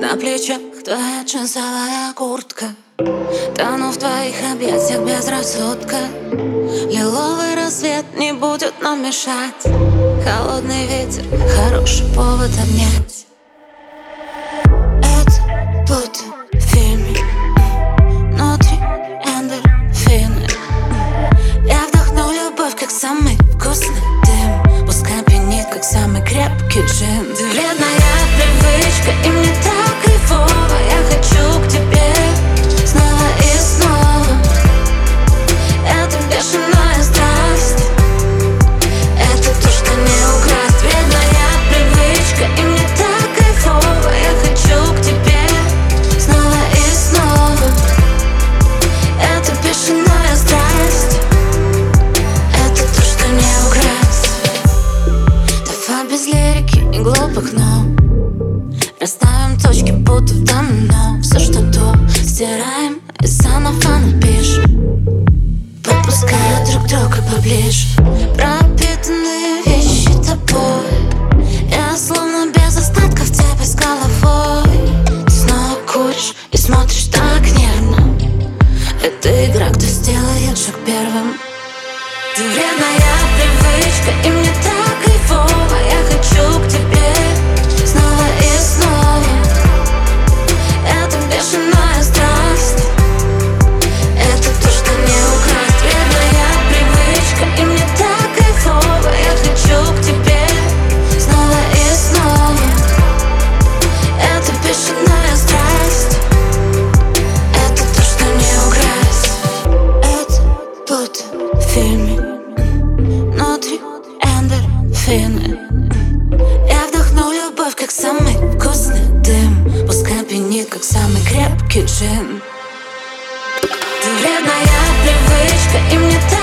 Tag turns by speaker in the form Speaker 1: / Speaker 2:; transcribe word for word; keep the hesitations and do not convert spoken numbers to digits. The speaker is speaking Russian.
Speaker 1: На плечах твоя джинсовая куртка, тону в твоих объятиях без рассудка. Лиловый рассвет не будет нам мешать, холодный ветер — хороший повод обнять. Это будто в фильме, внутри эндорфины. Я вдохну любовь, как самый вкусный дым, пускай пьянит, как самый крепкий джин. Ты вредная привычка, и мне так кайфово. Я хочу к тебе снова и снова. Это бешеная страсть, это то, что не украсть. Вредная привычка, и мне так кайфово. Я хочу к тебе снова и снова. Это бешеная страсть, это то, что не украсть. Давай без лирики и глупых «но», расставим точки, будто в домино. Все, что до, стираем и заново напишем, подпуская друг друга поближе. Пропитанные вещи тобой, я словно без остатков тебя с головой. Ты снова куришь и смотришь так нервно. Это игра, кто сделает шаг первым. Ты вредная привычка, и мне так кайфово. Я хочу к тебе снова и снова. Это бешеная страсть, это то, что не украсть. Вредная привычка, и мне так кайфово. Я хочу к тебе снова и снова. Это бешеная страсть, это то, что не украсть. Это будто в фильме, внутри эндорфины. Я вдохну любовь, как самый вкусный дым, пускай пьянит, как самый крепкий джин. Ты вредная привычка, и мне так